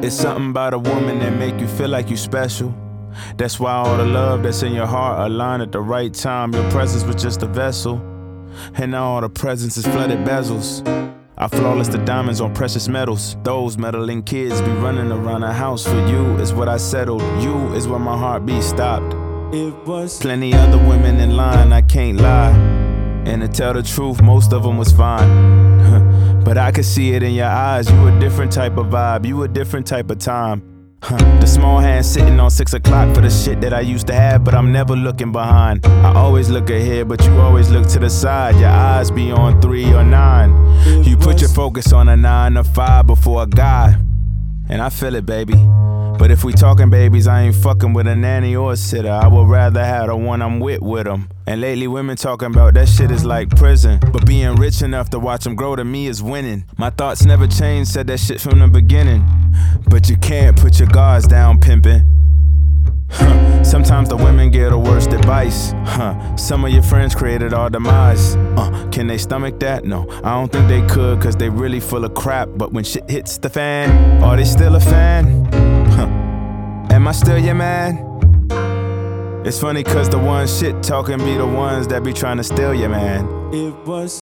It's something about a woman that make you feel like you special. That's why all the love that's in your heart align at the right time. Your presence was just a vessel, and now all the presents is flooded bezels. I flawless the diamonds on precious metals. Those meddling kids be running around the house. For you is what I settled. You is where my heartbeat stopped. It was plenty other women in line, I can't lie. And to tell the truth, most of them was fine. But I could see it in your eyes. You a different type of vibe. You a different type of time. The small hand sitting on 6 o'clock for the shit that I used to have, but I'm never looking behind. I always look ahead, but you always look to the side. Your eyes be on 3 or 9. You put your focus on a 9 or 5 before a guy, and I feel it, baby. But if we talking babies, I ain't fucking with a nanny or a sitter. I would rather have the one I'm with them. And lately women talking about that shit is like prison, but being rich enough to watch them grow to me is winning. My thoughts never changed, said that shit from the beginning. But you can't put your guards down, pimpin'. Sometimes the women get the worst advice. Some of your friends created our demise. Can they stomach that? No, I don't think they could, cause they really full of crap. But when shit hits the fan, are they still a fan? Am I still your man? It's funny cause the ones shit talking be the ones that be trying to steal your man. It was